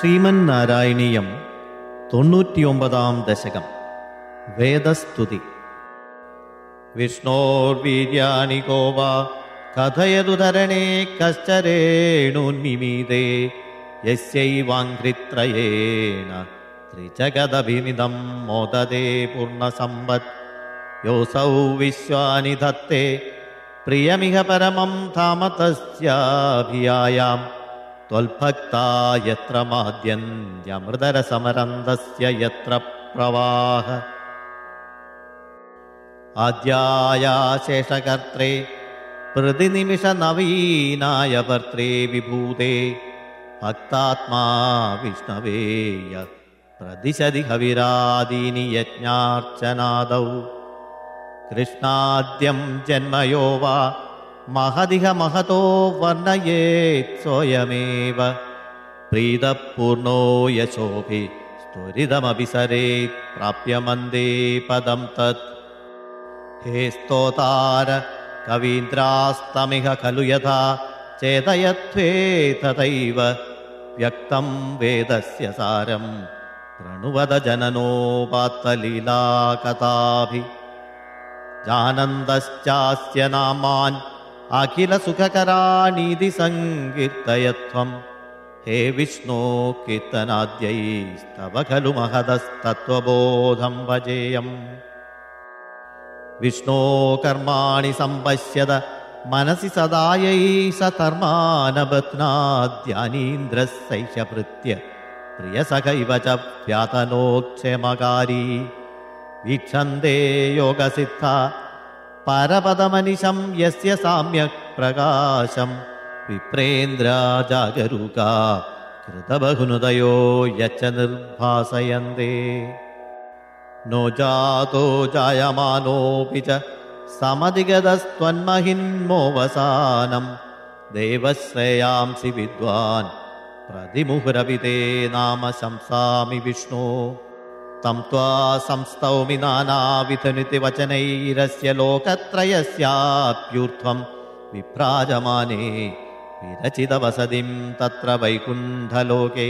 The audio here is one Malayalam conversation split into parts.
ശ്രീമന്നാരായണീയം 99 ദശകം. വേദസ്തുതി. വിഷ്ണോർവീര്യാണി ഗോവ കഥയതു ധരണേ കശ്ചരേണുന്മിമീതേ യസ്യൈവാംഘ്രിത്രയേണ ത്രിജഗദഭിനിദം മോദതേ പൂർണ്ണസമ്പത്ത് യോസൗ വിശ്വാനി ധത്തേ പ്രിയമിഹ പരമം ധാമ തസ്യാഭിയായാം ത്വൽഭക്താ യത്ര മാദ്യന്ത്യമൃതരസമരന്തസ്യ യത്ര പ്രവാഹ ആദ്യായാശേഷകർത്രേ പ്രതിനിമിഷ നവീനായ ഭർത്രേ വിഭൂതേ ഭക്താത്മാ വിഷ്ണവേയ പ്രതിശതി ഹവിരാദീനി യജ്ഞാർച്ചനാദൗ കൃഷ്ണാദ്യം ജന്മയോ വാ മഹദിഹ മഹതോ വർണ്ണയേത് സ്വയമേവ പ്രീതപൂർണോ യശോഭി സ്തുരിതമഭിസരേത് പ്രാപ്യമന്ദേ പദം തത്. ഹേ സ്തോതാര കവീന്ദ്രാസ്തമിഹ ഖലു യഥാ ചേതയത്വേ തഥൈവ വ്യക്തം വേദസ്യ സാരം പ്രണുവദ ജനനോപാത്തലീലാകഥാഭി ജാനന്തശ്ചാസ്യ നാമാൻ അഖില സുഖകരാണീതി സങ്കീർത്തയത്വം. ഹേ വിഷ്ണോ കീർത്തനാദ്യൈസ്തവ ഖലു മഹദസ്തത്വബോധം ഭജേയം. വിഷ്ണോ കർമാണി സംപശ്യത മനസി സദായൈ സധർമാനബധ്നാദ്യാനീന്ദ്രസൈഹൃത്യ പ്രിയസഖൈവ ച വ്യാതനോക്ഷേമകാരീ വീക്ഷന്തേ യോഗസിദ്ധ പരപദമനിശം യസ്യ സാമ്യക് പ്രകാശം വിപ്രേന്ദ്രാ ജാഗരൂകാ കൃതബഹുനുദയോ യച്ച നിർഭാസയന്തേ. നോ ജാതോ ജായമാനോപി ച സമധിഗതസ്ത്വന്മഹിന്മോവസാനം ദേവശ്രേയാംസി വിദ്വാൻ പ്രതിമുഹുരപി തേ നാമ ശംസാമി വിഷ്ണോ. തം ത്വാ സംസ്തൗമി നാനാവിധനിതി വചനൈരസ്യ ലോകത്രയസ്യാപ്യൂർധ്വം വിഭ്രാജമാനേ വിരചിതവസതിം തത്ര വൈകുണ്ഠലോകേ.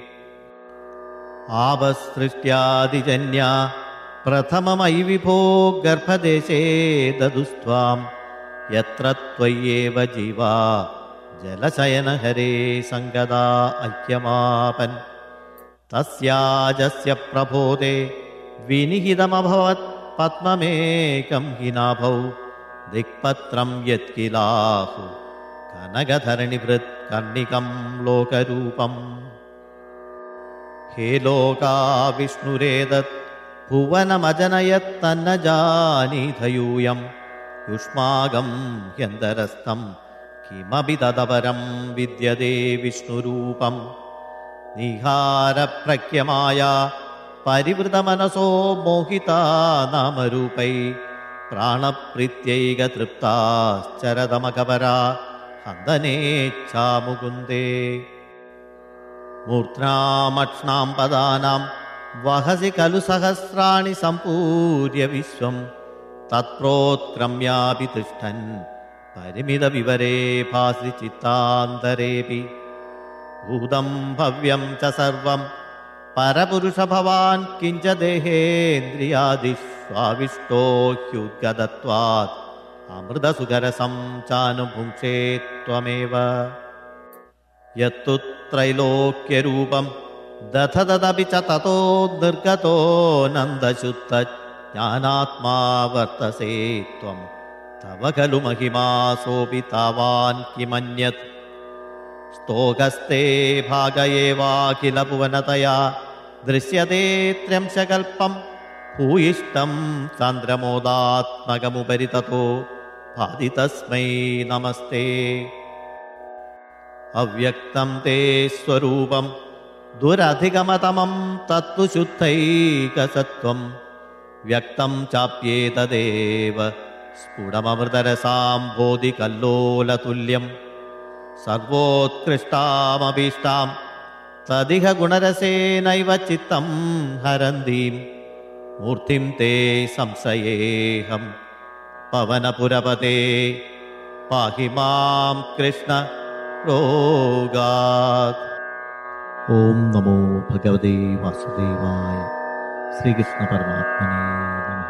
ആപസൃഷ്ട്യാദിജന്യാ പ്രഥമമയി വിഭോ ഗർഭദേശേ ദദുസ്ത്വാം യത്ര ത്വയ്യേവ ജീവാ ജലശയനഹരേ സംഗതാ ഐക്യമാപൻ. തസ്യാജസ്യ പ്രബോധേ വിനിഹിതമഭവത് പത്മമേകം ഹി നാഭൗ ദിക്പത്രം യത്കിലാഹു കനകധരണിഭൃത് കർണികം ലോകരൂപം. ഹേ ലോകാ വിഷ്ണുരേതത് ഭുവനമജനയത്തന്ന ജാനീധയൂയം യുഷ്മാകം ഹ്യന്തരസ്ഥം കിമപി തദപരം വിദ്യതേ വിഷ്ണുരൂപം. നിഹാരപ്രഖ്യമായ പരിവൃതമനസോ മോഹിതാ നാമരൂപൈ പ്രാണപ്രീത്യൈക തൃപ്താശ്ചരതമകപരാ ഹന്തനേച്ഛാ മുകുന്ദേ. മൂർധ്നാമക്ഷ്ണാം പദാനാം വഹസി ഖലു സഹസ്രാണി സംപൂര്യ വിശ്വം തത്പ്രോത്ക്രമ്യാപി തിഷ്ഠൻ പരിമിത വിവരേ ഭാസി ചിത്താന്തരേപി. ഭൂതം ഭവ്യം ച സർവം പരപുരുഷ ഭവാൻ കിഞ്ച ദേഹേന്ദ്രിയാദിഷ്വാവിഷ്ടോ ഹ്യുദ്ഗതത്വാത് അമൃതസുഖരസം ചാനുഭുങ്ക്ഷേ ത്വമേവ. യത്തു ത്രൈലോക്യരൂപം ദധതദപി ച തതോ നിർഗതോ നന്ദശുദ്ധ ജ്ഞാനാത്മാ വർത്തസേ ത്വം തവ ഖലു മഹിമാസോപി താവാൻ കിമന്യത്. സ്തോകസ്തേ ഭാഗയേവാഖില ഭുവനതയാ ദൃശ്യതേ ത്രംശകൽപ്പം ഭൂയിഷ്ടം സാന്ദ്രമോദാത്മകമുപരി തതോ ഭാതി തസ്മൈ നമസ്തേ. അവ്യക്തം തേ സ്വരൂപം ദുരധിഗമതമം തത്തു ശുദ്ധൈകസത്വം വ്യക്തം ചാപ്യേതദേവ സ്ഫുടമമൃതരസാംബോധി കല്ലോലതുല്യം. സർവോത്കൃഷ്ടാമഭീഷ്ടാം തദിഹ ഗുണരസേനൈവ ചിത്തം ഹരന്തീം മൂർത്തിം തേ സംശയേഹം പവനപുരപതേ പാഹി മാം കൃഷ്ണ രോഗാത്. ഓം നമോ ഭഗവതേ വാസുദേവായ. ശ്രീകൃഷ്ണ പരമാത്മനേ നമഃ.